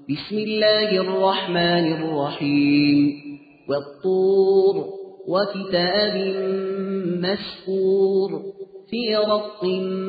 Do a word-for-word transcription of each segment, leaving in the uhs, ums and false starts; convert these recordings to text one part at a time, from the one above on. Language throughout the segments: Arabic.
بسم الله الرحمن الرحيم والطور وكتاب مسكور في رق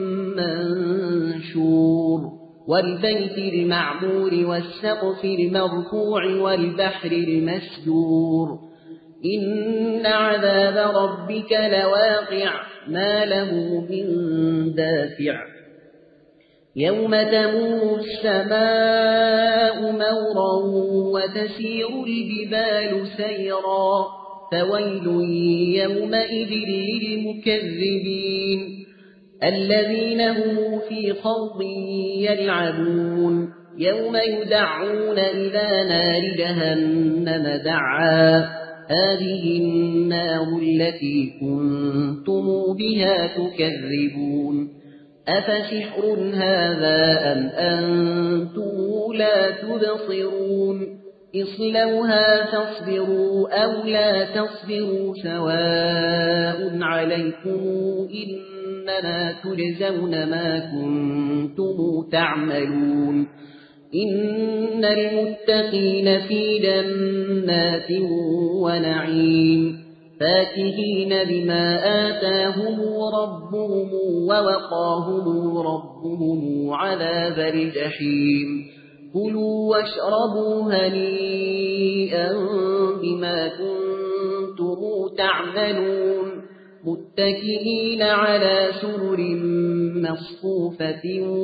منشور والبيت المعمور والسقف المرفوع والبحر المسجور إن عذاب ربك لواقع ما له من دافع يوم تمور السماء مورا وتسير الجبال سيرا فويل يومئذ للمكذبين الذين هم في خوض يلعبون يوم يدعون إلى نار جهنم دعا هذه النار التي كنتم بها تكذبون أفسحر هذا أم أنتم لا تبصرون اصلوها فاصبروا أو لا تصبروا سواء عليكم إنما تجزون ما كنتم تعملون إن المتقين في جنات ونعيم فاكهين بما آتاهم ربهم ووقاهم ربهم عذاب الجحيم كلوا واشربوا هنيئا بما كنتم تعملون متكئين على سرر مصفوفة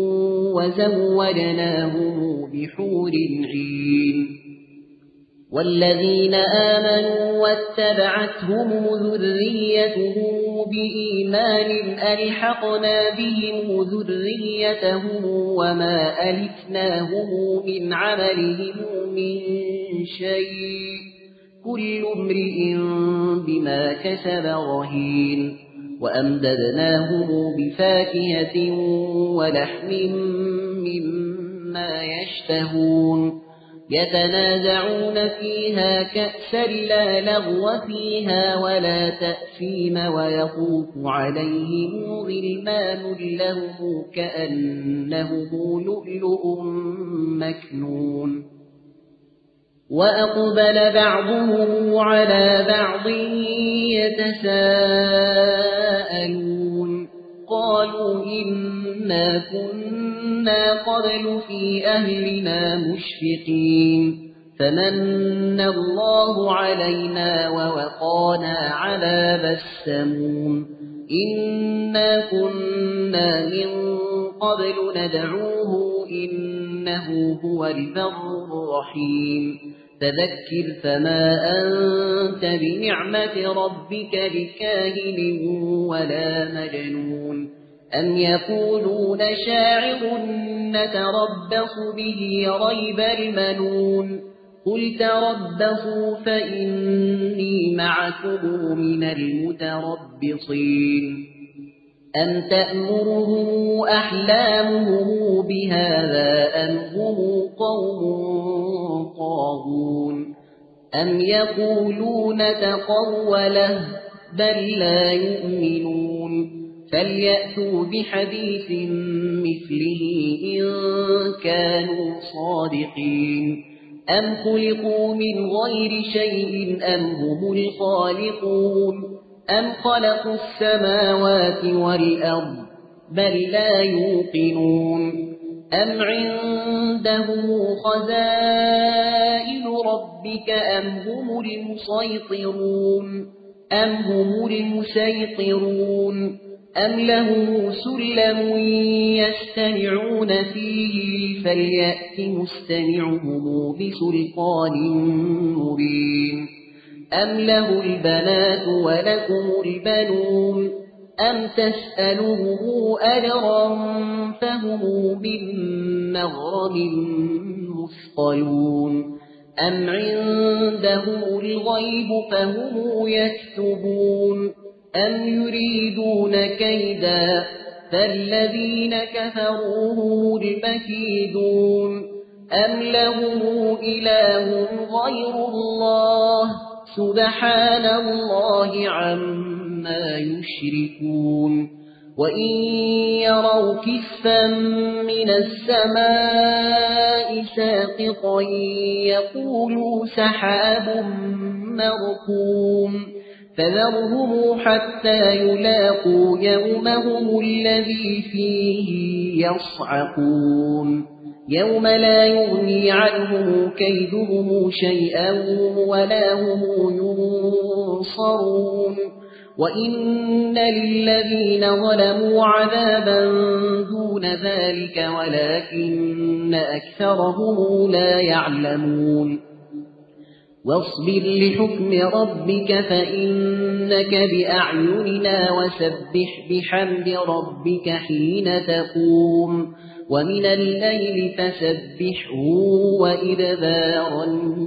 وزوجناهم بحور عين والذين آمنوا واتبعتهم ذريتهم بإيمان ألحقنا بهم ذريتهم وما ألفناهم من عملهم من شيء كل امرئ بما كسب رهين وأمددناهم بفاكهة ولحم مما يشتهون يتنازعون فيها كأسا لا لغو فيها ولا تأثيم ويطوف عليهم غلمان لهم كأنهم لؤلؤ مكنون وأقبل بعضهم على بعض يتساءلون قالوا إنا كنا قبل في أهلنا مشفقين فمن الله علينا ووقانا عذاب السموم إنا كنا من قبل ندعوه إنه هو البر الرحيم فذكر فما أنت بنعمة ربك بكاهن ولا مجنون أم يقولون شاعر نتربص به ريب المنون قل تربصوا فإني معكم من المتربصين أم تأمرهم أحلامهم بهذا أم هم قوم طاغون أم يقولون تقوله بل لا يؤمنون فليأتوا بحديث مثله إن كانوا صادقين أم خلقوا من غير شيء أم هم الخالقون أم خلقوا السماوات والأرض بل لا يوقنون أم عندهم خزائن ربك أم هم المسيطرون أم هم المسيطرون أم لهم سلم يستمعون فيه فليأت مستمعهم بسلطان مبين أم له البنات ولكم البنون أم تسألهم أجرا فهم من مغرم مثقلون أم عندهم الغيب فهم يكتبون أم يريدون كيدا فالذين كفروا هم المكيدون أم لهم إله غير الله سبحان الله عما يشركون وإن يروا كسفا من السماء ساقطا يقولوا سحاب مركوم فذرهم حتى يلاقوا يومهم الذي فيه يصعقون يوم لا يغني عنهم كيدهم شيئا ولا هم ينصرون وإن للذين ظلموا عذابا دون ذلك ولكن أكثرهم لا يعلمون واصبر لحكم ربك فإنك بأعيننا وسبح بحمد ربك حين تقوم ومن الليل فسبحه وإدبار